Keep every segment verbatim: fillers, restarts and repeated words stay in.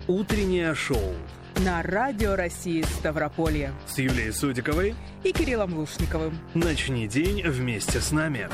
Утреннее шоу на Радио России Ставрополье с Юлией Судиковой и Кириллом Лушниковым. Начни день вместе с нами.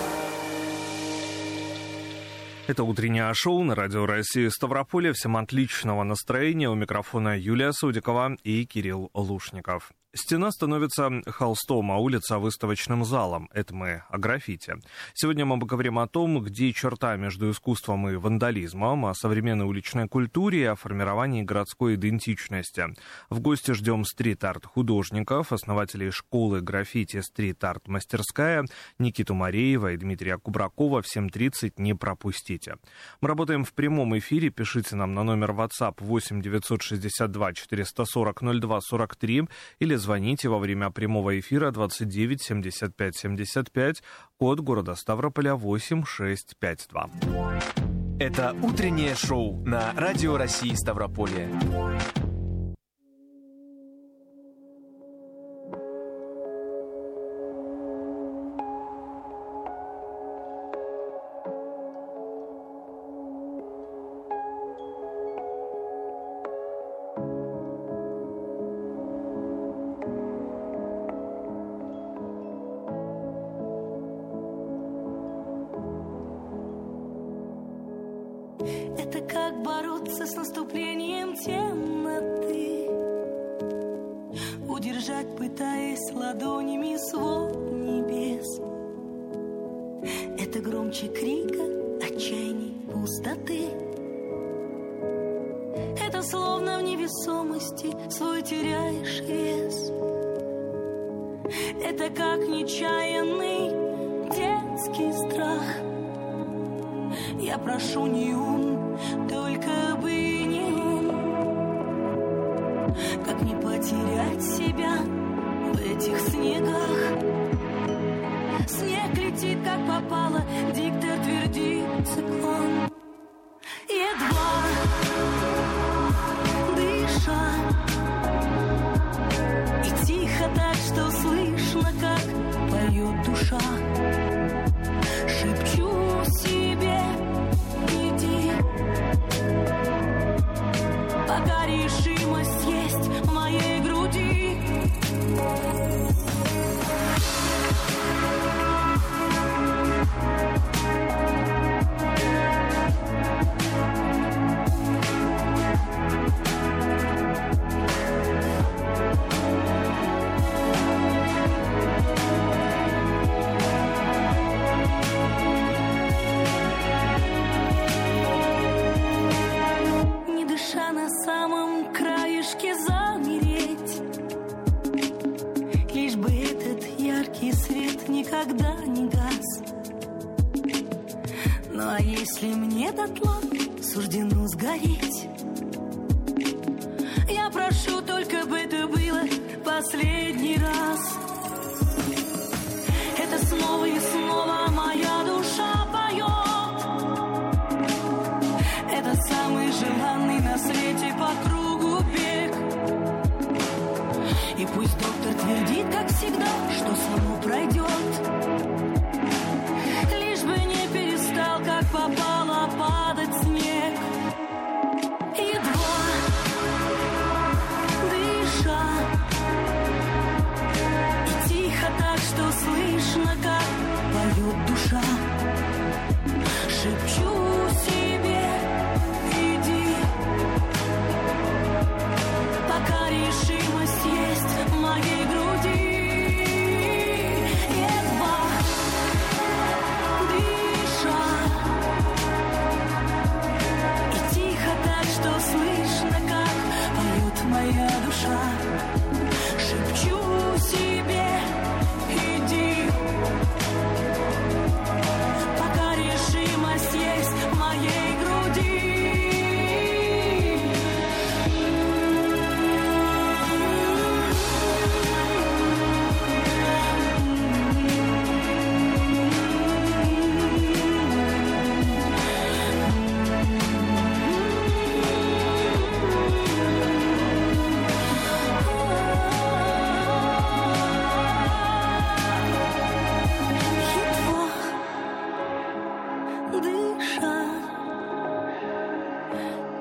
Это утреннее шоу на Радио России Ставрополье. Всем отличного настроения. У микрофона Юлия Судикова и Кирилл Лушников. Стена становится холстом, а улица выставочным залом. Это мы о граффити. Сегодня мы поговорим о том, где черта между искусством и вандализмом, о современной уличной культуре и о формировании городской идентичности. В гости ждем стрит-арт-художников, основателей школы граффити «Стрит-арт-мастерская» Никиту Мареева и Дмитрия Кубракова. В семь тридцать не пропустите. Мы работаем в прямом эфире. Пишите нам на номер WhatsApp восемь девятьсот шестьдесят два четыреста сорок ноль два сорок три или звоните во время прямого эфира двадцать девять семьдесят пять семьдесят пять, код города Ставрополя восемь шесть пять два. Это утреннее шоу на Радио России Ставрополье. Это как бороться с наступлением темноты, удержать, пытаясь ладонями свод небес. Это громче крика, отчаяния, пустоты. Это словно в невесомости свой теряешь вес. Это как нечаянный детский страх. Я прошу не он, только бы не он. Как не потерять себя в этих снегах? Снег летит, как попало, диктор твердит циклон. Едва дыша, и тихо так, что слышно, как поет душа. Шепчу себе: иди, пока решимость есть в моей груди. На самом краешке замереть, лишь бы этот яркий свет никогда не гас. Ну а если мне дотла суждено сгореть, я прошу только бы это было последний раз. Это снова и снова моя душа поет. Это самый желанный на свете по кругу бег. И пусть доктор твердит, как всегда, что само пройдет, лишь бы не перестал, как попало, падать снег. Едва дыша, и тихо так, что слышно, как поет душа. Шепчу себе: пока решимость есть в моей груди.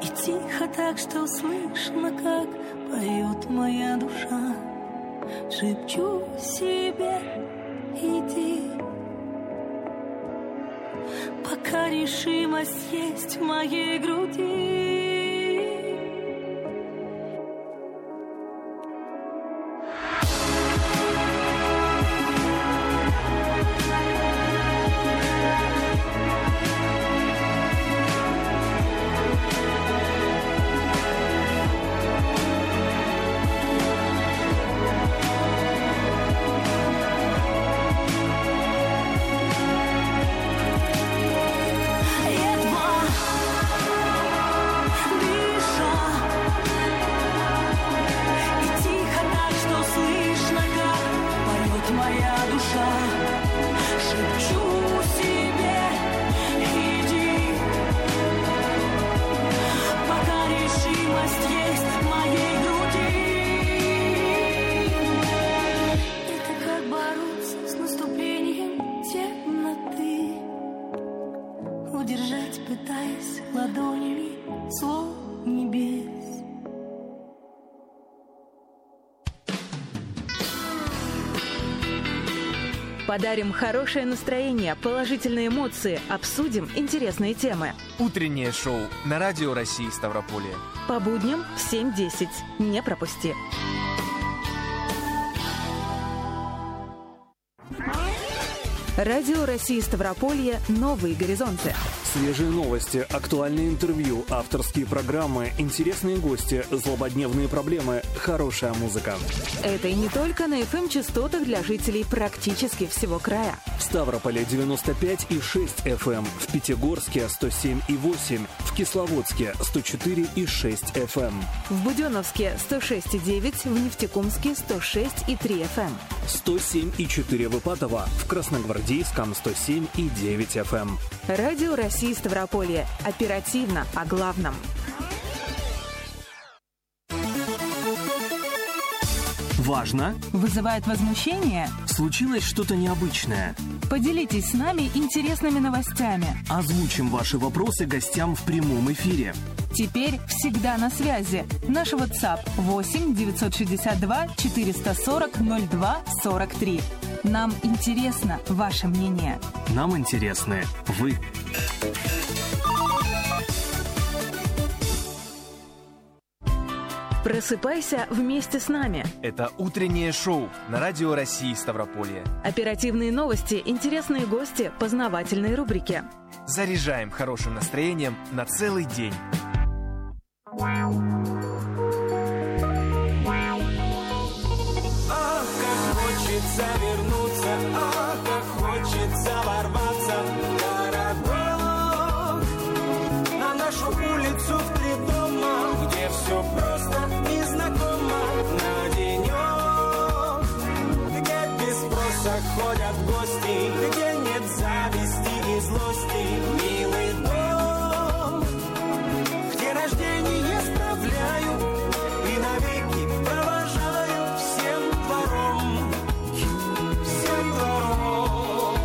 И тихо так, что слышно, как поет моя душа. Шепчу себе, иди, пока решимость есть в моей груди. Подарим хорошее настроение, положительные эмоции, обсудим интересные темы. Утреннее шоу на Радио России Ставрополье. По будням в семь десять. Не пропусти. Радио России Ставрополье. Новые горизонты. Свежие новости, актуальные интервью, авторские программы, интересные гости, злободневные проблемы, хорошая музыка. Это и не только на эф эм-частотах для жителей практически всего края. В Ставрополе девяносто пять и шесть эф эм, в Пятигорске сто семь и восемь, в Кисловодске сто четыре и шесть эф эм. В Буденновске сто шесть и девять, в Нефтекумске сто шесть и три эф эм. сто семь и четыре в Ипатово, в Красногвардейском сто семь и девять эф эм. Радио России Ставрополье. Оперативно о главном. Важно? Вызывает возмущение? Случилось что-то необычное? Поделитесь с нами интересными новостями. Озвучим ваши вопросы гостям в прямом эфире. Теперь всегда на связи. Наш WhatsApp восемь девятьсот шестьдесят два четыреста сорок ноль два сорок три. Нам интересно ваше мнение. Нам интересны вы. Просыпайся вместе с нами. Это утреннее шоу на Радио России Ставрополье. Оперативные новости, интересные гости, познавательные рубрики. Заряжаем хорошим настроением на целый день. Ах, как хочется вернуться, ах, как хочется ворваться в городок, на нашу улицу в три дома, где все просто и знакомо, на денек, где без спроса ходят гости, где нет зависти и злости, милый дом, где рождение справляю и навеки провожаю всем двором, всем двором.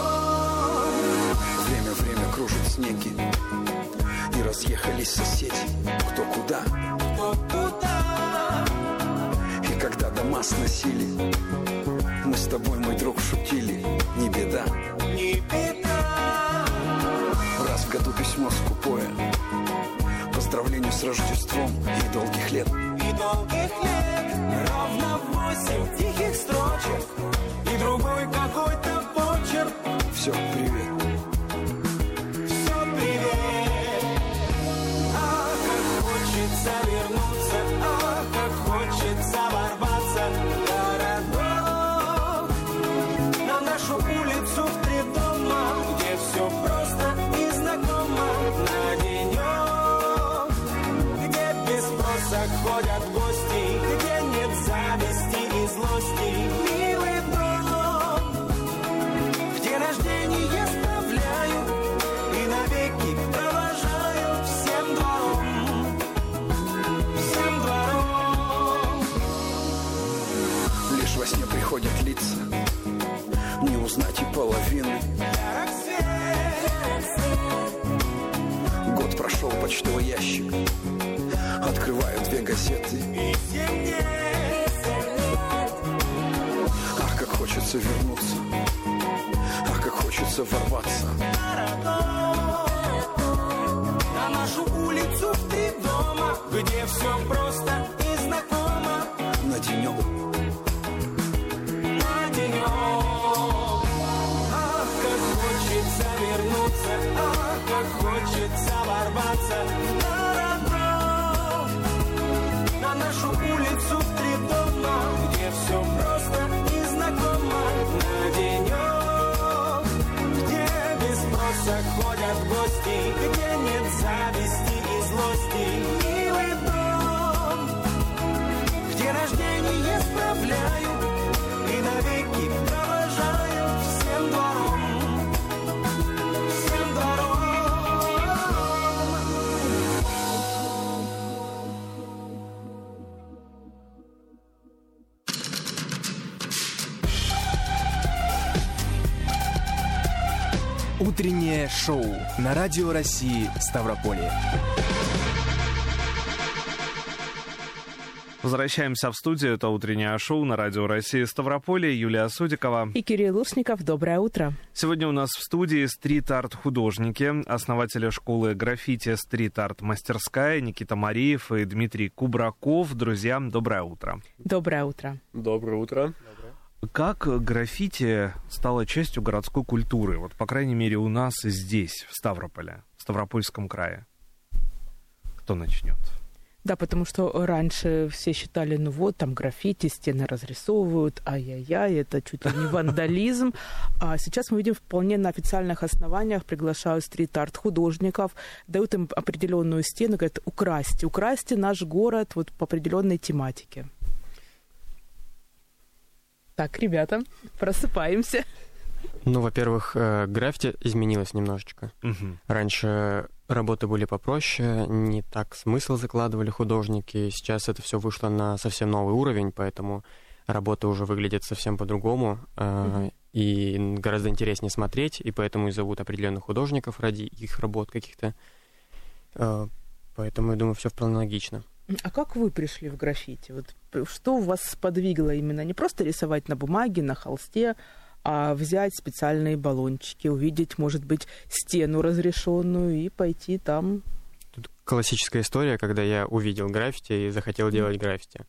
Время, время кружит снеги, и разъехались соседи, кто куда, кто куда. и когда дома сносили, мы с тобой, мой друг, шутили, не беда, Не беда, раз в году письмо скупое, поздравлению с Рождеством и долгих лет. и долгих лет, ровно восемь тихих строчек, и другой какой-то почерк. Все, привет. Все, привет. Ах, как хочется вернуться, ах, как хочется ворваться в городок, на нашу улицу в три дома, где все просто и знакомо, на денек, где без спроса ходят гости, где нет зависти и злости, милый дом, где рождение справляю и навеки провожаю всем двором, всем двором. Лишь во сне приходят лица, не узнать и половины. Как свет, Год прошел, почтовый ящик, открываю две газеты. И семь Ах, как хочется вернуться, ах, как хочется ворваться на нашу улицу в три дома, где все просто и знакомо. на денек. На денек. Ах, как хочется вернуться, ах, как хочется ворваться на родной, на нашу улицу в три дома, где все просто и знакомо. На денек, где без спроса ходят гости, где нет зависти и злости. Милый дом, где рождение справляю и навеки провожаю всем двором, всем двором. Утреннее шоу на Радио России Ставрополье. Возвращаемся в студию. Это утреннее шоу на Радио России Ставрополье. Юлия Судикова. И Кирилл Лушников. Доброе утро. Сегодня у нас в студии стрит-арт-художники, основатели школы граффити «Стрит-арт-мастерская» Никита Мариев и Дмитрий Кубраков. Друзья, доброе утро. Доброе утро. Доброе утро. Как граффити стало частью городской культуры? Вот, по крайней мере, у нас здесь, в Ставрополе, в Ставропольском крае. Кто начнет? Да, потому что раньше все считали, ну вот, там граффити, стены разрисовывают, ай-яй-яй, это чуть ли не вандализм. А сейчас мы видим вполне на официальных основаниях, приглашают стрит-арт-художников, дают им определенную стену, говорят, украсьте, украсьте наш город вот по определенной тематике. Так, ребята, просыпаемся. Ну, во-первых, граффити изменилось немножечко. Угу. Раньше работы были попроще, не так смысл закладывали художники. Сейчас это все вышло на совсем новый уровень, поэтому работа уже выглядит совсем по-другому. Угу. И гораздо интереснее смотреть, и поэтому и зовут определенных художников ради их работ каких-то. Поэтому, я думаю, все вполне логично. А как вы пришли в граффити? Вот что вас сподвигло именно не просто рисовать на бумаге, на холсте, а взять специальные баллончики, увидеть, может быть, стену разрешенную и пойти там? Тут классическая история, когда я увидел граффити и захотел делать граффити.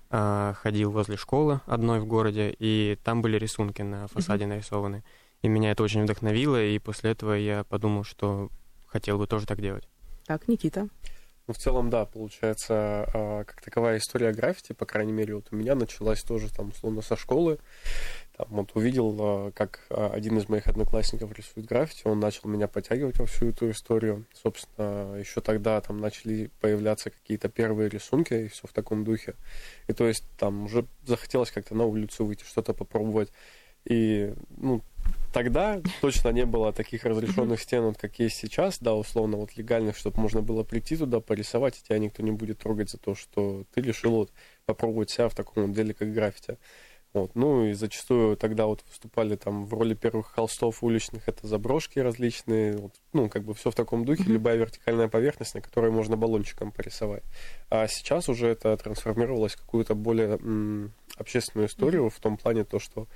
Ходил возле школы одной в городе, и там были рисунки на фасаде нарисованы. И меня это очень вдохновило, и после этого я подумал, что хотел бы тоже так делать. Так, Никита. Ну, в целом, да, получается, как таковая история граффити, по крайней мере, вот у меня началась тоже, там, условно, со школы. Там, вот увидел, как один из моих одноклассников рисует граффити, он начал меня подтягивать во всю эту историю. Собственно, еще тогда там начали появляться какие-то первые рисунки, и все в таком духе. И то есть там уже захотелось как-то на улицу выйти, что-то попробовать. И, ну, тогда точно не было таких разрешенных стен, вот, как есть сейчас, да, условно, вот легальных, чтобы можно было прийти туда, порисовать, и тебя никто не будет трогать за то, что ты решил вот попробовать себя в таком вот деле, как граффити. Вот. Ну и зачастую тогда вот выступали там в роли первых холстов уличных, это заброшки различные, вот, ну, как бы все в таком духе, любая вертикальная поверхность, на которой можно баллончиком порисовать. А сейчас уже это трансформировалось в какую-то более м, общественную историю, в том плане то, что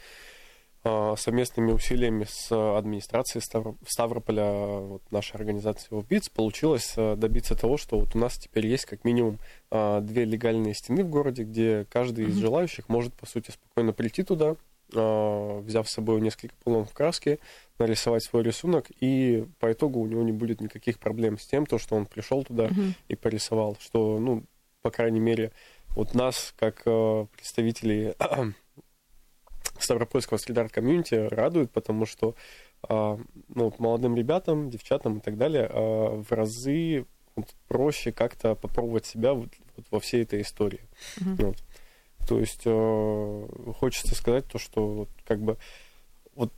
совместными усилиями с администрацией Ставро... Ставрополя, вот, нашей организации ОВБИЦ, получилось добиться того, что вот у нас теперь есть как минимум две легальные стены в городе, где каждый из желающих может, по сути, спокойно прийти туда, взяв с собой несколько полотен краски, нарисовать свой рисунок, и по итогу у него не будет никаких проблем с тем, то, что он пришел туда uh-huh. и порисовал, что, ну, по крайней мере, вот нас, как представителей Ставропольского стрит-арт-комьюнити радует, потому что а, ну, молодым ребятам, девчатам и так далее а, в разы вот, проще как-то попробовать себя вот, вот во всей этой истории. Mm-hmm. Вот. То есть а, хочется сказать то, что вот, как бы вот,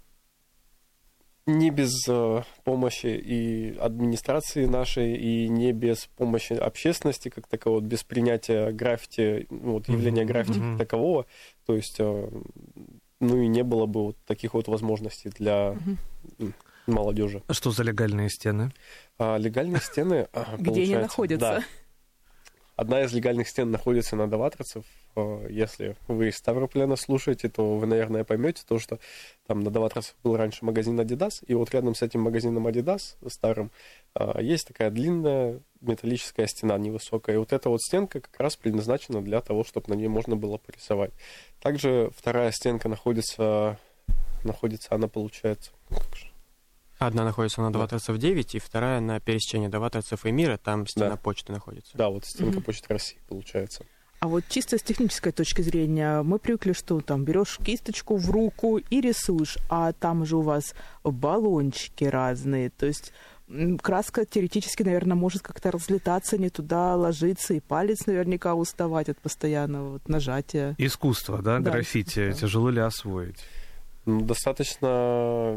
не без а, помощи и администрации нашей, и не без помощи общественности как такового, вот, без принятия граффити, вот, явления граффити mm-hmm. как такового, то есть а, ну и не было бы вот таких вот возможностей для uh-huh. молодежи. А что за легальные стены? А, легальные стены... Где они находятся? Да. Одна из легальных стен находится на Доваторцев. Если вы из Ставрополя нас слушаете, то вы, наверное, поймете то, что там на Доваторцев был раньше магазин Adidas, и вот рядом с этим магазином Adidas старым есть такая длинная металлическая стена невысокая. И вот эта вот стенка как раз предназначена для того, чтобы на ней можно было порисовать. Также вторая стенка находится, находится она, получается... Одна находится на Доваторцев девять, и вторая на пересечении Доваторцев и Мира, там стена да. почты находится. Да, вот стенка Mm-hmm. Почты России, получается. А вот чисто с технической точки зрения, мы привыкли, что там берешь кисточку в руку и рисуешь, а там же у вас баллончики разные, то есть краска теоретически, наверное, может как-то разлетаться, не туда ложиться, и палец наверняка уставать от постоянного вот нажатия. Искусство, да, да граффити, искусство. Тяжело ли освоить? Ну, достаточно...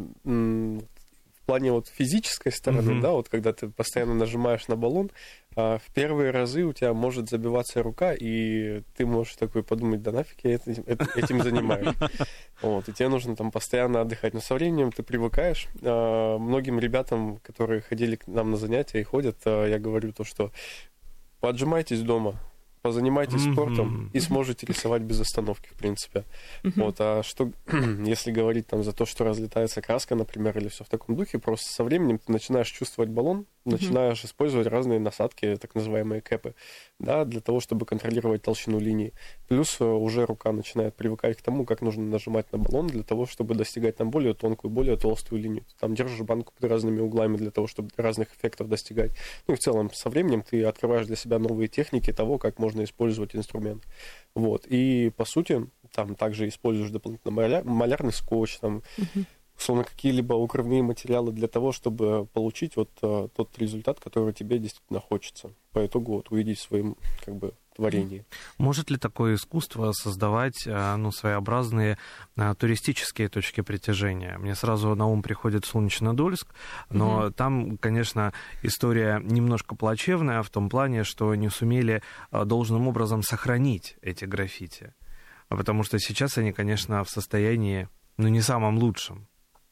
В плане вот физической стороны, mm-hmm. да, вот когда ты постоянно нажимаешь на баллон, а в первые разы у тебя может забиваться рука, и ты можешь такой подумать, да нафиг я этим, этим занимаюсь. Вот, и тебе нужно там постоянно отдыхать. Но со временем ты привыкаешь. Многим ребятам, которые ходили к нам на занятия и ходят, я говорю то, что поотжимайтесь дома, позанимайтесь mm-hmm. спортом и сможете рисовать без остановки, в принципе. Mm-hmm. Вот, а что, если говорить там за то, что разлетается краска, например, или все в таком духе, просто со временем ты начинаешь чувствовать баллон, mm-hmm. начинаешь использовать разные насадки, так называемые кэпы, да, для того, чтобы контролировать толщину линии. Плюс уже рука начинает привыкать к тому, как нужно нажимать на баллон для того, чтобы достигать там более тонкую, более толстую линию. Ты там держишь банку под разными углами для того, чтобы разных эффектов достигать. Ну и в целом со временем ты открываешь для себя новые техники того, как можно использовать инструмент. Вот. И, по сути, там также используешь дополнительно маляр, малярный скотч, там, uh-huh. условно, какие-либо укрывные материалы для того, чтобы получить вот uh, тот результат, который тебе действительно хочется. По итогу вот увидеть в своем, как бы, творении. Может ли такое искусство создавать ну, своеобразные а, туристические точки притяжения? Мне сразу на ум приходит Солнечнодольск, но mm-hmm. там, конечно, история немножко плачевная в том плане, что не сумели а, должным образом сохранить эти граффити. Потому что сейчас они, конечно, в состоянии, ну, не самом лучшем.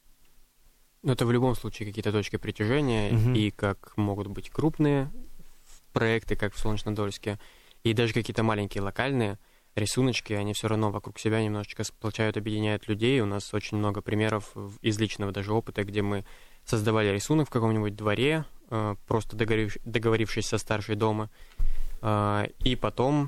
Но это в любом случае какие-то точки притяжения, mm-hmm. и как могут быть крупные проекты, как в Солнечнодольске, и даже какие-то маленькие локальные рисуночки, они все равно вокруг себя немножечко сплочают, объединяют людей. У нас очень много примеров из личного даже опыта, где мы создавали рисунок в каком-нибудь дворе, просто договорив... договорившись со старшей дома, и потом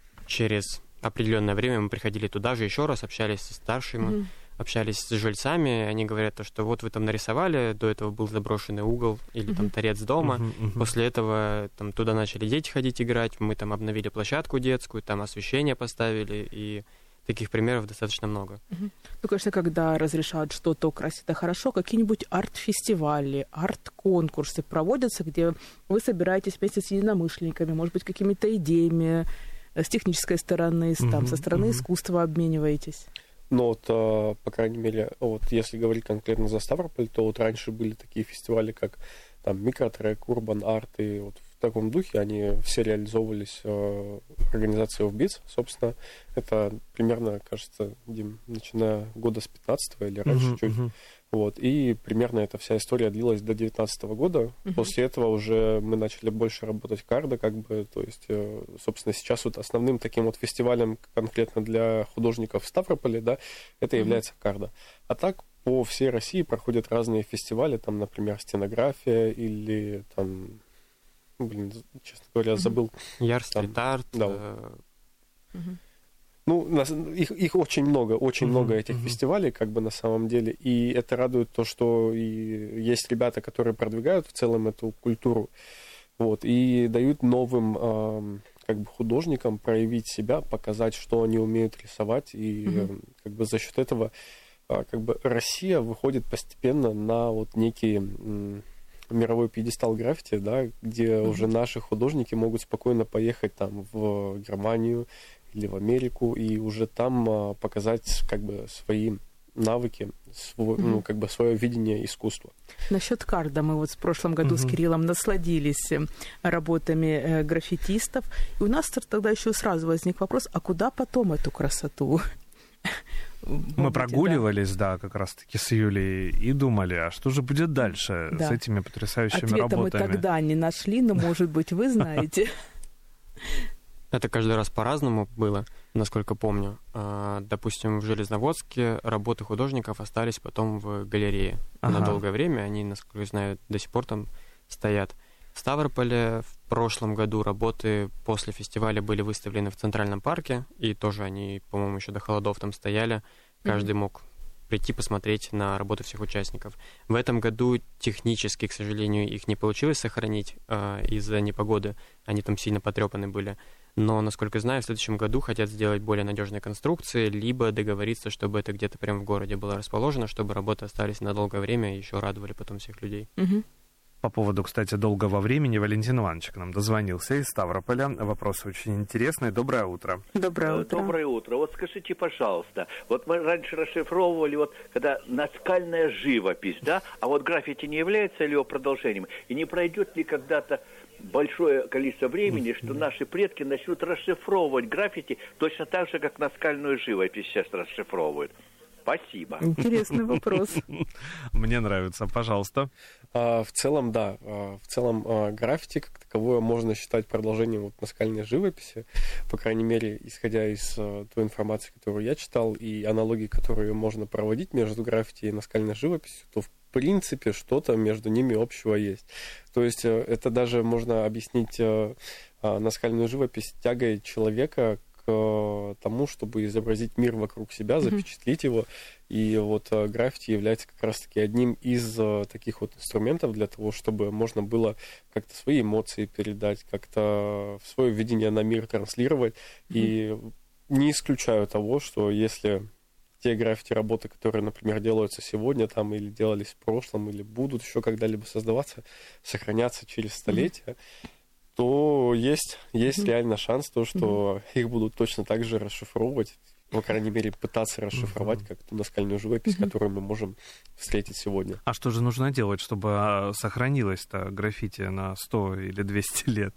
через определенное время мы приходили туда же еще раз, общались со старшими, mm-hmm. общались с жильцами, они говорят, то, что вот вы там нарисовали, до этого был заброшенный угол или там торец дома, uh-huh, uh-huh. после этого там туда начали дети ходить играть, мы там обновили площадку детскую, там освещение поставили, и таких примеров достаточно много. Uh-huh. Ну, конечно, когда разрешают что-то украсить, это хорошо. Какие-нибудь арт-фестивали, арт-конкурсы проводятся, где вы собираетесь вместе с единомышленниками, может быть, какими-то идеями с технической стороны, uh-huh, там, со стороны uh-huh. искусства обмениваетесь? Но вот, по крайней мере, вот если говорить конкретно за Ставрополь, то вот раньше были такие фестивали, как там Микротрек, Урбан Арт, и вот в таком духе они все реализовывались э, организацией Офбиц, собственно. Это примерно, кажется, Дим, начиная года с пятнадцатого или раньше uh-huh, чуть. Uh-huh. Вот, и примерно эта вся история длилась до девятнадцатого года. Uh-huh. После этого уже мы начали больше работать кардо, как бы, то есть, э, собственно, сейчас вот основным таким вот фестивалем конкретно для художников в Ставрополе, да, это uh-huh. является кардо. А так по всей России проходят разные фестивали, там, например, стенография или там, блин, честно говоря, забыл. Яр-стрит-арт. Да. Uh-huh. Ну, нас, их, их очень много, очень uh-huh, много этих uh-huh. фестивалей, как бы, на самом деле, и это радует то, что и есть ребята, которые продвигают в целом эту культуру, вот, и дают новым, э, как бы, художникам проявить себя, показать, что они умеют рисовать, и, uh-huh. э, как бы, за счет этого, э, как бы, Россия выходит постепенно на вот некий э, мировой пьедестал граффити, да, где uh-huh. уже наши художники могут спокойно поехать там в Германию, или в Америку, и уже там а, показать, как бы, свои навыки, свой, mm-hmm. ну, как бы, свое видение искусства. Насчет кардо мы вот в прошлом году mm-hmm. с Кириллом насладились работами э, граффитистов, и у нас тогда еще сразу возник вопрос, а куда потом эту красоту? Мы прогуливались, да. да, как раз-таки с Юлей, и думали, а что же будет дальше да. с этими потрясающими Ответа работами? Ответа мы тогда не нашли, но, может быть, вы знаете. Это каждый раз по-разному было, насколько помню. Допустим, в Железноводске работы художников остались потом в галерее ага. на долгое время. Они, насколько я знаю, до сих пор там стоят. В Ставрополе в прошлом году работы после фестиваля были выставлены в Центральном парке, и тоже они, по-моему, еще до холодов там стояли. Каждый mm-hmm. мог прийти посмотреть на работы всех участников. В этом году технически, к сожалению, их не получилось сохранить э, из-за непогоды. Они там сильно потрепаны были. Но, насколько знаю, в следующем году хотят сделать более надежные конструкции, либо договориться, чтобы это где-то прямо в городе было расположено, чтобы работы остались на долгое время и еще радовали потом всех людей. Mm-hmm. По поводу, кстати, долгого времени, Валентин Иванович к нам дозвонился из Ставрополя. Вопрос очень интересный. Доброе утро. Доброе утро. Доброе утро. Вот скажите, пожалуйста, вот мы раньше расшифровывали, вот когда наскальная живопись, да, а вот граффити не является ли его продолжением? И не пройдет ли когда-то большое количество времени, что наши предки начнут расшифровывать граффити точно так же, как наскальную живопись сейчас расшифровывают? Спасибо. Интересный вопрос. Мне нравится, пожалуйста. А, в целом, да. А, в целом, а, граффити как таковое можно считать продолжением вот наскальной живописи, по крайней мере, исходя из а, той информации, которую я читал, и аналогии, которые можно проводить между граффити и наскальной живописью, то в принципе что-то между ними общего есть. То есть это даже можно объяснить а, а, наскальную живопись тягой человека к тому, чтобы изобразить мир вокруг себя, запечатлеть mm-hmm. его. И вот граффити является как раз-таки одним из таких вот инструментов для того, чтобы можно было как-то свои эмоции передать, как-то свое видение на мир транслировать. Mm-hmm. И не исключаю того, что если те граффити-работы, которые, например, делаются сегодня там, или делались в прошлом, или будут еще когда-либо создаваться, сохранятся через столетия, mm-hmm. то есть, есть mm-hmm. реально шанс, то, что mm-hmm. их будут точно так же расшифровывать, по крайней мере, пытаться расшифровать mm-hmm. как ту наскальную живопись, mm-hmm. которую мы можем встретить сегодня. А что же нужно делать, чтобы сохранилось-то граффити на сто или двести лет?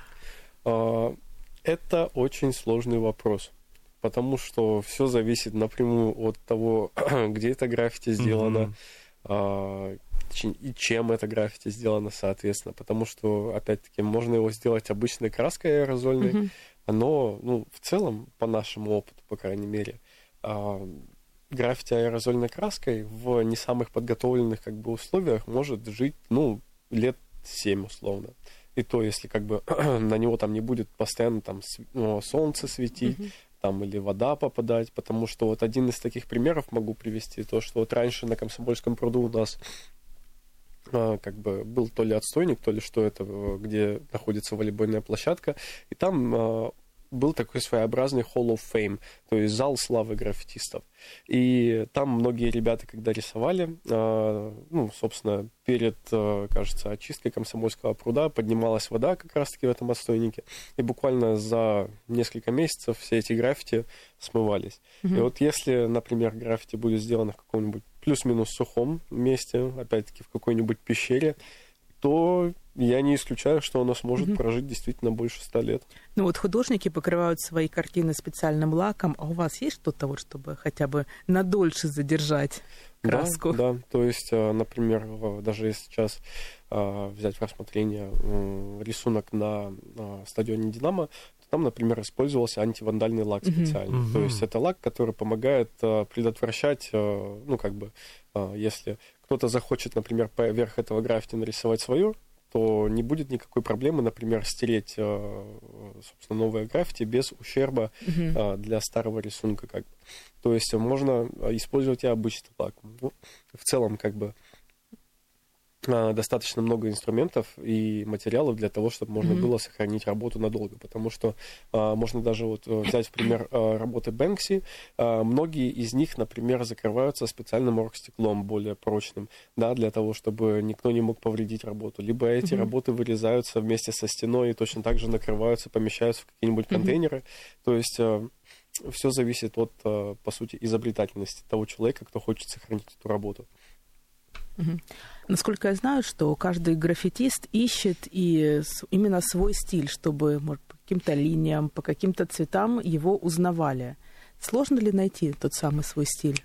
Это очень сложный вопрос, потому что все зависит напрямую от того, где это граффити сделано, mm-hmm. и чем это граффити сделано, соответственно. Потому что, опять-таки, можно его сделать обычной краской аэрозольной, mm-hmm. но, ну, в целом, по нашему опыту, по крайней мере, граффити аэрозольной краской в не самых подготовленных как бы условиях может жить, ну, лет семь условно. И то, если как бы на него там не будет постоянно там солнце светить, mm-hmm. там или вода попадать, потому что вот один из таких примеров могу привести, то, что вот раньше на Комсомольском пруду у нас как бы был то ли отстойник, то ли что это, где находится волейбольная площадка, и там был такой своеобразный Hall of Fame, то есть зал славы граффитистов. И там многие ребята, когда рисовали, ну, собственно, перед, кажется, очисткой Комсомольского пруда поднималась вода как раз-таки в этом отстойнике, и буквально за несколько месяцев все эти граффити смывались. Mm-hmm. И вот если, например, граффити будет сделано в каком-нибудь плюс-минус сухом месте, опять-таки в какой-нибудь пещере, то я не исключаю, что оно сможет mm-hmm. прожить действительно больше ста лет. Ну вот художники покрывают свои картины специальным лаком, а у вас есть что-то, вот, чтобы хотя бы надольше задержать краску? Да, да. То есть, например, даже если сейчас взять в рассмотрение рисунок на стадионе «Динамо», то там, например, использовался антивандальный лак специальный. Mm-hmm. То есть это лак, который помогает предотвращать, ну как бы, если кто-то захочет, например, поверх этого граффити нарисовать свое, то не будет никакой проблемы, например, стереть, собственно, новое граффити без ущерба uh-huh. для старого рисунка. Как бы. То есть можно использовать и обычный лак. Ну, в целом, как бы, достаточно много инструментов и материалов для того, чтобы можно mm-hmm. было сохранить работу надолго. Потому что а, можно даже вот взять, в пример, работы Бэнкси. А, многие из них, например, закрываются специальным оргстеклом более прочным, да, для того, чтобы никто не мог повредить работу. Либо эти mm-hmm. работы вырезаются вместе со стеной и точно так же накрываются, помещаются в какие-нибудь mm-hmm. контейнеры. То есть а, все зависит от, а, по сути, изобретательности того человека, кто хочет сохранить эту работу. Mm-hmm. Насколько я знаю, что каждый граффитист ищет и именно свой стиль, чтобы, может, по каким-то линиям, по каким-то цветам его узнавали. Сложно ли найти тот самый свой стиль?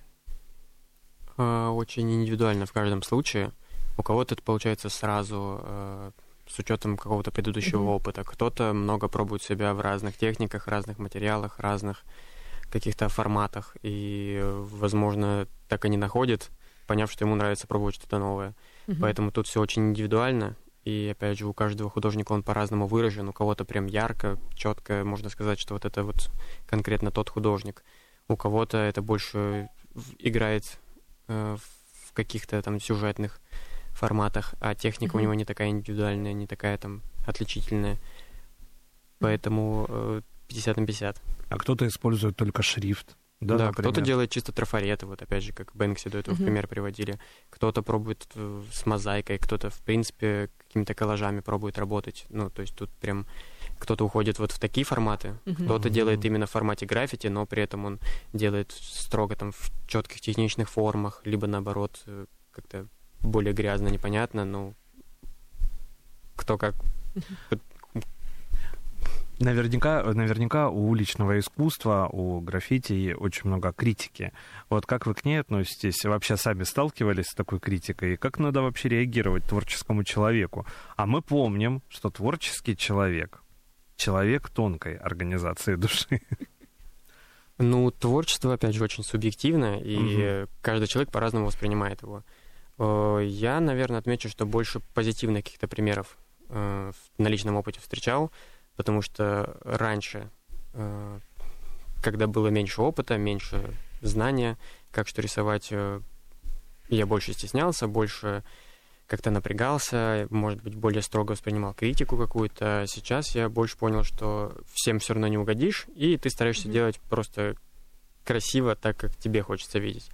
Очень индивидуально в каждом случае. У кого-то это получается сразу э, с учетом какого-то предыдущего mm-hmm. опыта. Кто-то много пробует себя в разных техниках, разных материалах, разных каких-то форматах. И, возможно, так и не находит, поняв, что ему нравится пробовать что-то новое. Mm-hmm. Поэтому тут все очень индивидуально. И, опять же, у каждого художника он по-разному выражен. У кого-то прям ярко, четко, можно сказать, что вот это вот конкретно тот художник. У кого-то это больше играет э, в каких-то там сюжетных форматах, а техника mm-hmm. у него не такая индивидуальная, не такая там отличительная. Поэтому э, пятьдесят на пятьдесят. А кто-то использует только шрифт. Да, да, кто-то делает чисто трафареты, вот опять же, как Бэнкси до этого Мгм. в пример приводили. Кто-то пробует э, с мозаикой, кто-то, в принципе, какими-то коллажами пробует работать. Ну, то есть тут прям кто-то уходит вот в такие форматы, Мгм. кто-то Мгм. делает именно в формате граффити, но при этом он делает строго там в четких техничных формах, либо наоборот э, как-то более грязно, непонятно, ну, кто как. Наверняка, наверняка у уличного искусства, у граффити очень много критики. Вот как вы к ней относитесь? Вообще сами сталкивались с такой критикой? И как надо вообще реагировать творческому человеку? А мы помним, что творческий человек — человек тонкой организации души. Ну, творчество, опять же, очень субъективно, и Мгм. каждый человек по-разному воспринимает его. Э, Я, наверное, отмечу, что больше позитивных каких-то примеров э, в- на личном опыте встречал, потому что раньше, э, когда было меньше опыта, меньше знания, как что рисовать, э, я больше стеснялся, больше как-то напрягался, может быть, более строго воспринимал критику какую-то. Сейчас я больше понял, что всем все равно не угодишь, и ты стараешься Мгм. делать просто красиво, так, как тебе хочется видеть.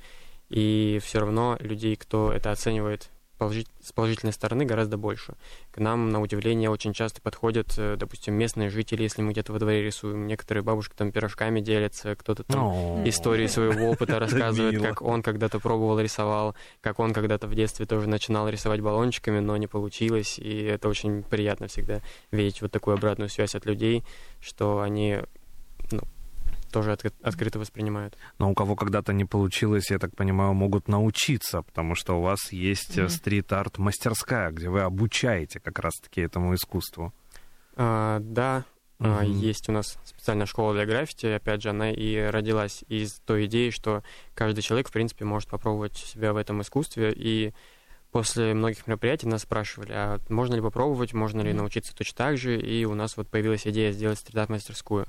И все равно людей, кто это оценивает положи- с положительной стороны, гораздо больше. К нам, на удивление, очень часто подходят, э, допустим, местные жители, если мы где-то во дворе рисуем. Некоторые бабушки там пирожками делятся, кто-то там О, истории своего опыта рассказывает, мило. как он когда-то пробовал, рисовал, как он когда-то в детстве тоже начинал рисовать баллончиками, но не получилось. И это очень приятно всегда видеть вот такую обратную связь от людей, что они, ну, тоже отк- открыто воспринимают. Но у кого когда-то не получилось, я так понимаю, могут научиться, потому что у вас есть э, Мгм. стрит-арт-мастерская, где вы обучаете как раз-таки этому искусству. А, да, а, Мгм. есть у нас специальная школа для граффити. Опять же, она и родилась из той идеи, что каждый человек, в принципе, может попробовать себя в этом искусстве. И после многих мероприятий нас спрашивали, а можно ли попробовать, можно ли Мгм. научиться точно так же. И у нас вот появилась идея сделать стрит-арт-мастерскую.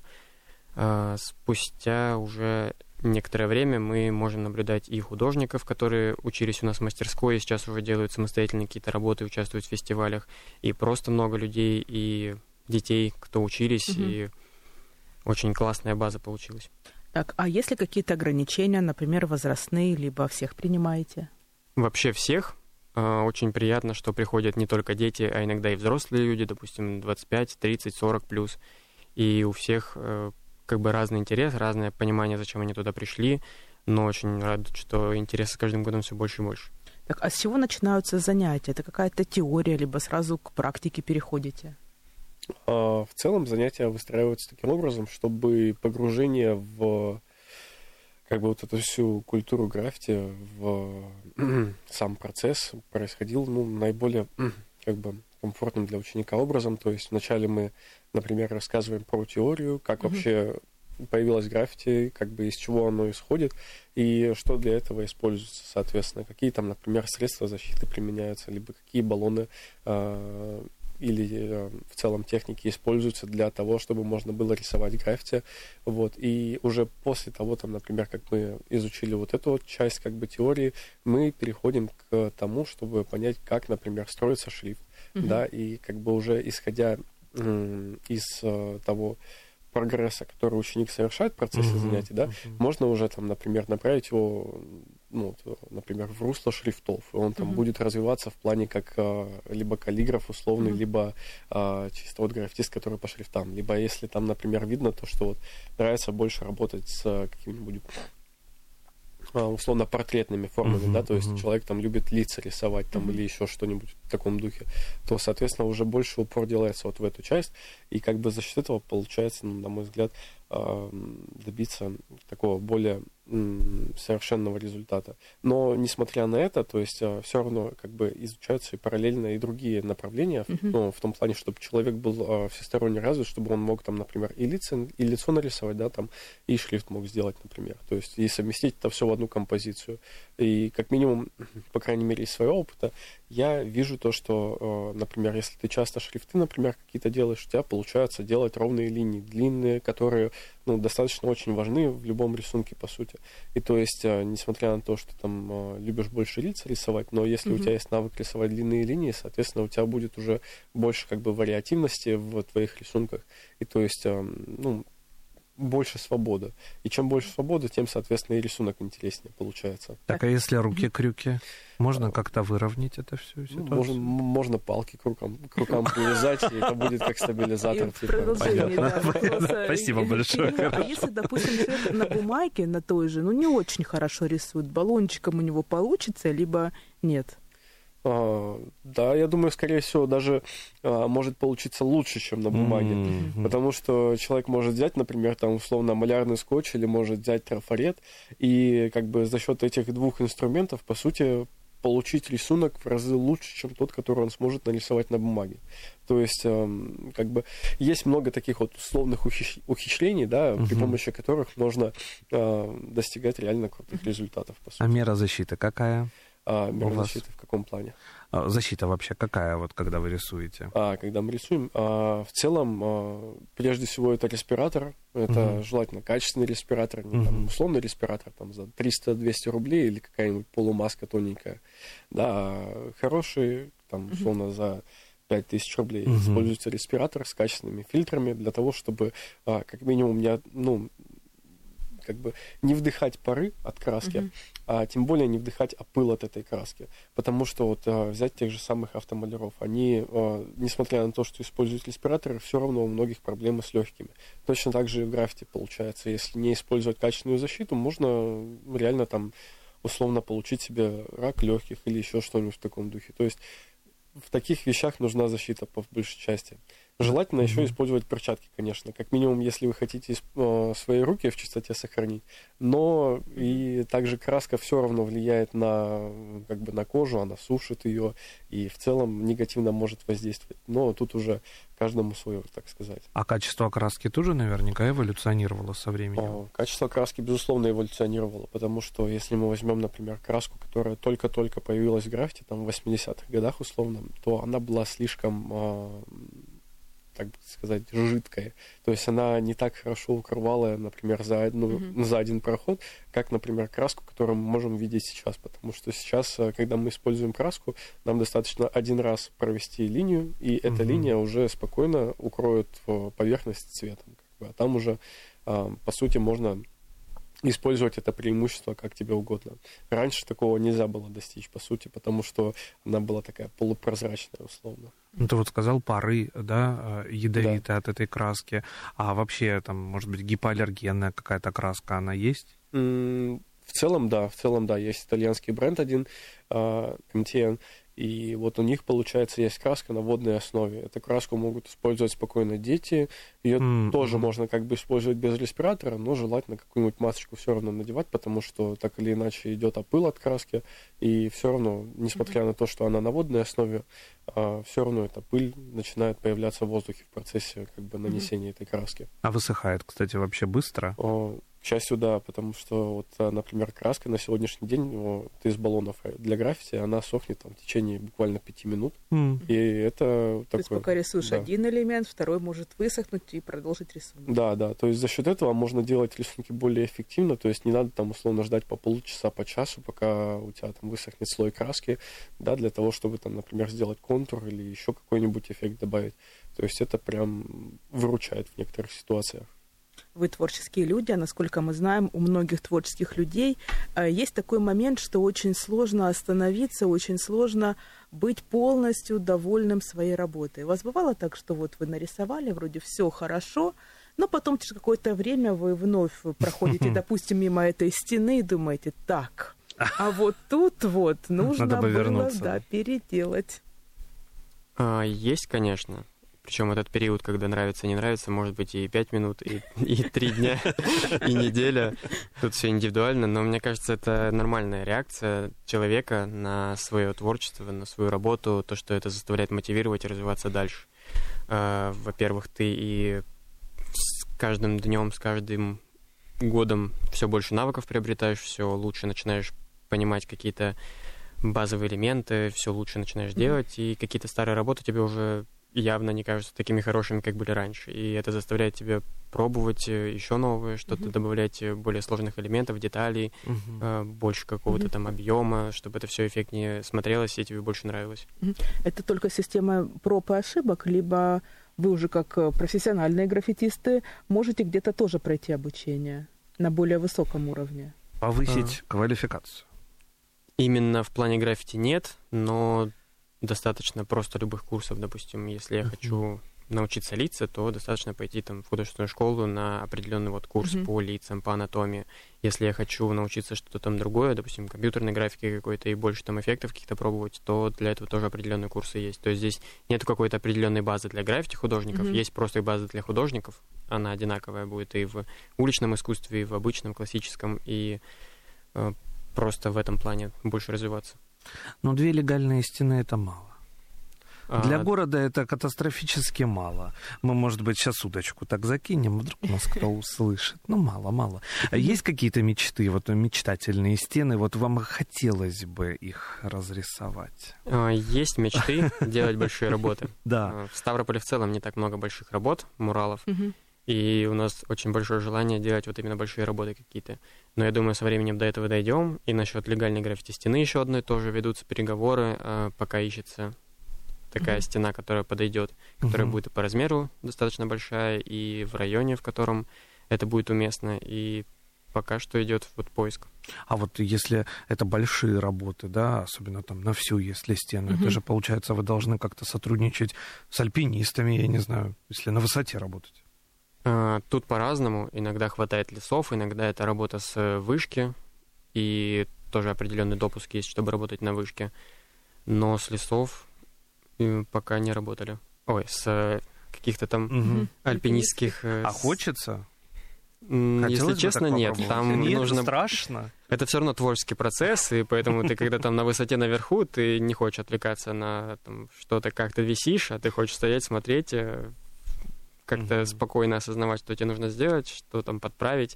А, Спустя уже некоторое время мы можем наблюдать и художников, которые учились у нас в мастерской, и сейчас уже делают самостоятельные какие-то работы, участвуют в фестивалях, и просто много людей, и детей, кто учились, Мгм. и очень классная база получилась. Так, а есть ли какие-то ограничения, например, возрастные, либо всех принимаете? Вообще всех. А, Очень приятно, что приходят не только дети, а иногда и взрослые люди, допустим, двадцать пять, тридцать, сорок плюс. И у всех э, как бы разный интерес, разное понимание, зачем они туда пришли, но очень рад, что интерес с каждым годом все больше и больше. Так, а с чего начинаются занятия? Это какая-то теория, либо сразу к практике переходите? А, В целом занятия выстраиваются таким образом, чтобы погружение в как бы вот эту всю культуру граффити, в сам процесс происходил, ну, наиболее как бы комфортным для ученика образом. То есть вначале мы, например, рассказываем про теорию, как Мгм. вообще появилось граффити, как бы из чего оно исходит, и что для этого используется, соответственно, какие там, например, средства защиты применяются, либо какие баллоны э, или э, в целом техники используются для того, чтобы можно было рисовать граффити. Вот. И уже после того, там, например, как мы изучили вот эту вот часть как бы теории, мы переходим к тому, чтобы понять, как, например, строится шрифт. Мгм. Да, и как бы уже исходя м, из э, того прогресса, который ученик совершает в процессе Мгм. занятий, да, Мгм. можно уже там, например, направить его, ну, вот, например, в русло шрифтов, и он там Мгм. будет развиваться в плане как э, либо каллиграф условный, Мгм. либо э, чисто вот граффитист, который по шрифтам, либо если там, например, видно то, что вот нравится больше работать с э, каким-нибудь а, условно портретными формами, Мгм, да, то есть мгм. человек там любит лица рисовать там Мгм. или еще что-нибудь таком духе, то, соответственно, уже больше упор делается вот в эту часть, и как бы за счет этого получается, на мой взгляд, добиться такого более совершенного результата. Но, несмотря на это, то есть все равно как бы изучаются и параллельно и другие направления, mm-hmm. ну, в том плане, чтобы человек был всесторонне развит, чтобы он мог там, например, и лицо, и лицо нарисовать, да, там, и шрифт мог сделать, например. То есть и совместить это все в одну композицию. И как минимум, по крайней мере, из своего опыта, я вижу то, что, например, если ты часто шрифты, например, какие-то делаешь, у тебя получается делать ровные линии, длинные, которые ну, достаточно очень важны в любом рисунке, по сути. И то есть, несмотря на то, что там любишь больше лиц рисовать, но если mm-hmm. у тебя есть навык рисовать длинные линии, соответственно, у тебя будет уже больше как бы вариативности в твоих рисунках. И то есть, ну, больше свободы. И чем больше свободы, тем, соответственно, и рисунок интереснее получается. Так, а если руки-крюки? Можно как-то выровнять это всю ситуацию? Ну, можно, можно палки к рукам, к рукам привязать, и это будет как стабилизатор. Спасибо большое. А если, допустим, человек на бумаге, на той же, ну, не очень хорошо рисует, баллончиком у него получится, либо нет? А, да, я думаю, скорее всего, даже а, может получиться лучше, чем на бумаге. Mm-hmm. Потому что человек может взять, например, там, условно, малярный скотч или может взять трафарет, и как бы за счет этих двух инструментов, по сути, получить рисунок в разы лучше, чем тот, который он сможет нарисовать на бумаге. То есть, эм, как бы, есть много таких вот условных ухищ... ухищрений, да, mm-hmm. при помощи которых можно э, достигать реально крутых результатов, по сути. А мера защиты какая? А, мера защиты в каком плане? А, защита вообще какая, вот, когда вы рисуете? А, когда мы рисуем, а, в целом, а, прежде всего, это респиратор. Это угу. желательно качественный респиратор, не угу. там, условный респиратор там, за триста-двести рублей или какая-нибудь полумаска тоненькая. Да, а хороший, там, условно, угу. за пять тысяч рублей угу. используется респиратор с качественными фильтрами для того, чтобы, а, как минимум, не, ну, как бы не вдыхать пары от краски, uh-huh. а тем более не вдыхать пыл от этой краски. Потому что вот а, взять тех же самых автомаляров, они, а, несмотря на то, что используют респираторы, все равно у многих проблемы с легкими. Точно так же и в граффити получается. Если не использовать качественную защиту, можно реально там условно получить себе рак легких или еще что-нибудь в таком духе. То есть в таких вещах нужна защита по большей части. Желательно mm-hmm. еще использовать перчатки, конечно, как минимум, если вы хотите э, свои руки в чистоте сохранить. Но и также краска все равно влияет на, как бы, на кожу, она сушит ее и в целом негативно может воздействовать. Но тут уже каждому свое, так сказать. А качество краски тоже наверняка эволюционировало со временем? О, качество краски, безусловно, эволюционировало, потому что если мы возьмем, например, краску, которая только-только появилась в граффити, там, в восьмидесятых годах, условно, то она была слишком... Э, так сказать, жидкая. То есть она не так хорошо укрывала, например, за, одну, mm-hmm. за один проход, как, например, краску, которую мы можем видеть сейчас. Потому что сейчас, когда мы используем краску, нам достаточно один раз провести линию, и mm-hmm. эта линия уже спокойно укроет поверхность цветом. Как бы. А там уже, по сути, можно использовать это преимущество как тебе угодно. Раньше такого нельзя было достичь, по сути, потому что она была такая полупрозрачная, условно. Ну, ты вот сказал, пары, да, ядовитые да. от этой краски. А вообще, там, может быть, гипоаллергенная какая-то краска, она есть? Mm, в целом, да, в целом, да. Есть итальянский бренд один, эм ти эн, и вот у них, получается, есть краска на водной основе. Эту краску могут использовать спокойно дети. Ее mm-hmm. тоже можно как бы использовать без респиратора, но желательно какую-нибудь масочку все равно надевать, потому что так или иначе идет опыл от краски. И все равно, несмотря mm-hmm. на то, что она на водной основе, а, все равно эта пыль начинает появляться в воздухе в процессе как бы нанесения mm-hmm. этой краски. А высыхает, кстати, вообще быстро? О, к счастью, да, потому что, вот, например, краска на сегодняшний день вот, из баллонов для граффити, она сохнет там, в течение буквально пяти минут. Mm. И это то такое... есть пока рисуешь да. один элемент, второй может высохнуть и продолжить рисунок. Да, да, то есть за счет этого можно делать рисунки более эффективно, то есть не надо там условно ждать по полчаса, по часу, пока у тебя там высохнет слой краски, да, для того, чтобы там, например, сделать контур или еще какой-нибудь эффект добавить. То есть это прям выручает в некоторых ситуациях. Вы творческие люди, а насколько мы знаем, у многих творческих людей есть такой момент, что очень сложно остановиться, очень сложно быть полностью довольным своей работой. У вас бывало так, что вот вы нарисовали, вроде все хорошо, но потом через какое-то время вы вновь проходите, допустим, мимо этой стены и думаете, так, а вот тут вот нужно было, да, переделать. А, есть, конечно. Причем этот период, когда нравится, не нравится, может быть и пять минут, и, и три дня, и неделя. Тут все индивидуально, но мне кажется, это нормальная реакция человека на свое творчество, на свою работу, то, что это заставляет мотивировать и развиваться дальше. А, во-первых, ты и с каждым днем, с каждым годом все больше навыков приобретаешь, все лучше начинаешь понимать какие-то базовые элементы, все лучше начинаешь делать, и какие-то старые работы тебе уже явно не кажутся такими хорошими, как были раньше. И это заставляет тебя пробовать еще новое, что-то uh-huh. добавлять более сложных элементов, деталей, uh-huh. больше какого-то uh-huh. там объема, чтобы это все эффектнее смотрелось и тебе больше нравилось. Uh-huh. Это только система проб и ошибок, либо вы уже как профессиональные граффитисты можете где-то тоже пройти обучение на более высоком уровне? Повысить а. квалификацию. Именно в плане граффити нет, но достаточно просто любых курсов. Допустим, если я uh-huh. хочу научиться литься, то достаточно пойти там в художественную школу на определенный вот курс uh-huh. по лицам, по анатомии. Если я хочу научиться что-то там другое, допустим, компьютерной графики какой-то и больше там эффектов каких-то пробовать, то для этого тоже определенные курсы есть. То есть здесь нет какой-то определенной базы для граффити художников, uh-huh. есть просто база для художников. Она одинаковая будет и в уличном искусстве, и в обычном классическом, и э, просто в этом плане больше развиваться. Но две легальные стены — это мало. Для а... города это катастрофически мало. Мы, может быть, сейчас удочку так закинем, вдруг нас кто услышит. Ну, мало-мало. Есть какие-то мечты, вот мечтательные стены? Вот вам хотелось бы их разрисовать? Есть мечты делать большие работы. Да. В Ставрополе в целом не так много больших работ, муралов. И у нас очень большое желание делать вот именно большие работы какие-то. Но я думаю, со временем до этого дойдем. И насчет легальной граффити стены еще одной тоже ведутся переговоры, пока ищется такая uh-huh. стена, которая подойдет, которая uh-huh. будет и по размеру достаточно большая, и в районе, в котором это будет уместно. И пока что идет вот поиск. А вот если это большие работы, да, особенно там на всю, если стену, uh-huh. это же, получается, вы должны как-то сотрудничать с альпинистами, я не знаю, если на высоте работать. Тут по-разному. Иногда хватает лесов, иногда это работа с вышки, и тоже определенный допуск есть, чтобы работать на вышке. Но с лесов пока не работали. Ой, с каких-то там угу. альпинистских... А хочется? Хотелось Если честно, нет. Там нет, нужно... страшно. Это все равно творческий процесс, и поэтому ты, когда там на высоте наверху, ты не хочешь отвлекаться на там, что-то, как ты висишь, а ты хочешь стоять, смотреть, как-то mm-hmm. спокойно осознавать, что тебе нужно сделать, что там подправить.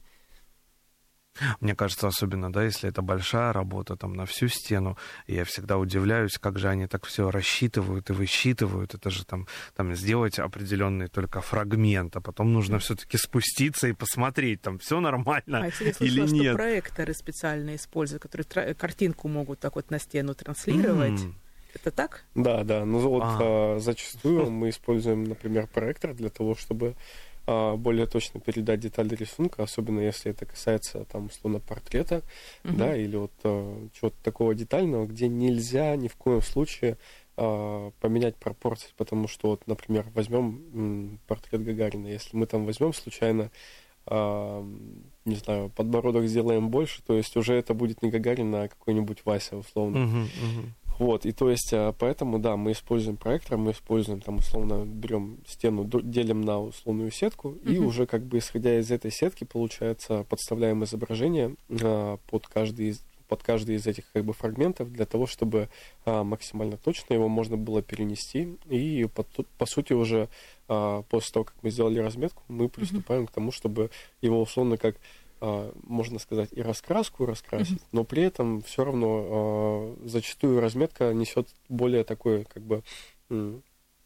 Мне кажется, особенно, да, если это большая работа там на всю стену, я всегда удивляюсь, как же они так все рассчитывают и высчитывают. Это же там, там сделать определенный только фрагмент, а потом нужно все-таки спуститься и посмотреть, там все нормально а, я или слышала, нет. Что проекторы специально используют, которые тра- картинку могут так вот на стену транслировать. Mm. Это так? Да, да. Ну вот а. зачастую мы используем, например, проектор для того, чтобы более точно передать детали рисунка, особенно если это касается, там, условно, портрета, uh-huh. да, или вот uh, чего-то такого детального, где нельзя ни в коем случае uh, поменять пропорции, потому что, вот, например, возьмем м, портрет Гагарина, если мы там возьмем случайно, uh, не знаю, подбородок сделаем больше, то есть уже это будет не Гагарин, а какой-нибудь Вася, условно. Uh-huh, uh-huh. Вот, и то есть, поэтому, да, мы используем проектор, мы используем, там, условно, берем стену, делим на условную сетку, uh-huh. и уже, как бы, исходя из этой сетки, получается, подставляем изображение а, под каждый из, под каждый из этих, как бы, фрагментов для того, чтобы а, максимально точно его можно было перенести, и, по, по сути, уже а, после того, как мы сделали разметку, мы приступаем uh-huh. к тому, чтобы его, условно, как можно сказать, и раскраску раскрасить, mm-hmm. но при этом все равно э, зачастую разметка несет более такой, как бы, м-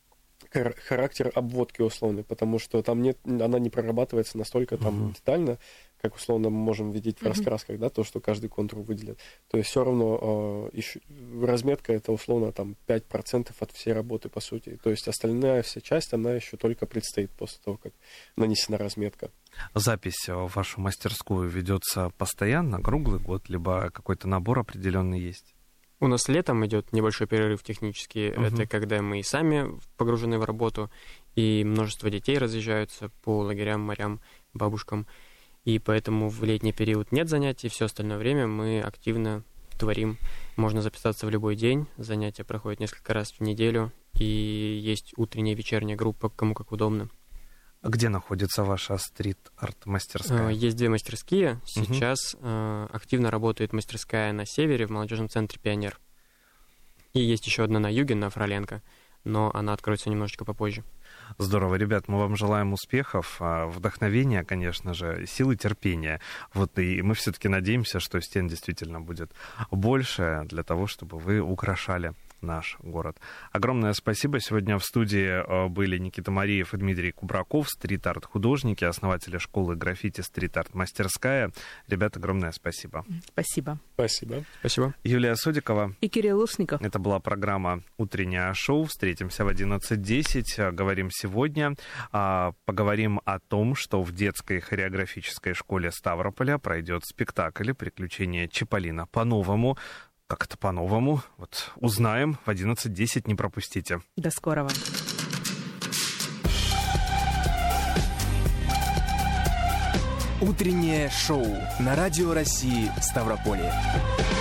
характер обводки условный, потому что там нет, она не прорабатывается настолько там mm-hmm. детально, как условно мы можем видеть в mm-hmm. раскрасках, да, то, что каждый контур выделит. То есть все равно э, еще, разметка это условно там пять процентов от всей работы, по сути. То есть остальная вся часть, она еще только предстоит после того, как нанесена разметка. Запись в вашу мастерскую ведется постоянно, круглый год, либо какой-то набор определенный есть? У нас летом идет небольшой перерыв технический. Uh-huh. Это когда мы и сами погружены в работу, и множество детей разъезжаются по лагерям, морям, бабушкам. И поэтому в летний период нет занятий, все остальное время мы активно творим. Можно записаться в любой день, занятия проходят несколько раз в неделю, и есть утренняя и вечерняя группа, кому как удобно. Где находится ваша стрит-арт-мастерская? Есть две мастерские. Сейчас угу. активно работает мастерская на севере, в молодежном центре «Пионер». И есть еще одна на юге, на Фроленко, но она откроется немножечко попозже. Здорово, ребят, мы вам желаем успехов, вдохновения, конечно же, силы терпения. Вот и мы все-таки надеемся, что стен действительно будет больше для того, чтобы вы украшали наш город. Огромное спасибо. Сегодня в студии были Никита Мариев и Дмитрий Кубраков, стрит-арт-художники, основатели школы граффити «Стрит-арт-мастерская». Ребят, огромное спасибо. Спасибо. Спасибо. Спасибо. Юлия Содикова и Кирилл Лушников. Это была программа «Утреннее шоу». Встретимся в одиннадцать десять. Говорим сегодня. Поговорим о том, что в детской хореографической школе Ставрополя пройдет спектакль «Приключения Чиполлино по-новому». Как это по-новому? Вот узнаем в одиннадцать десять, не пропустите. До скорого. Утреннее шоу на Радио России Ставрополье.